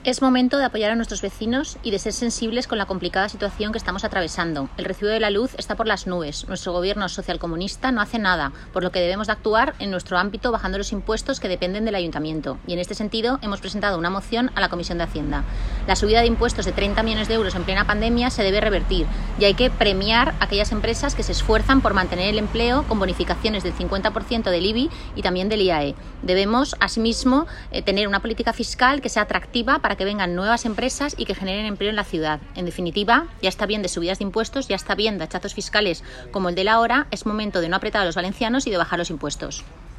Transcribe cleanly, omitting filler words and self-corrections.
Es momento de apoyar a nuestros vecinos y de ser sensibles con la complicada situación que estamos atravesando. El recibo de la luz está por las nubes. Nuestro gobierno socialcomunista no hace nada, por lo que debemos de actuar en nuestro ámbito bajando los impuestos que dependen del ayuntamiento. Y en este sentido hemos presentado una moción a la Comisión de Hacienda. La subida de impuestos de 30 millones de euros en plena pandemia se debe revertir y hay que premiar a aquellas empresas que se esfuerzan por mantener el empleo con bonificaciones del 50% del IBI y también del IAE. Debemos, asimismo, tener una política fiscal que sea atractiva para que vengan nuevas empresas y que generen empleo en la ciudad. En definitiva, ya está bien de subidas de impuestos, ya está bien de hachazos fiscales como el de la hora, es momento de no apretar a los valencianos y de bajar los impuestos.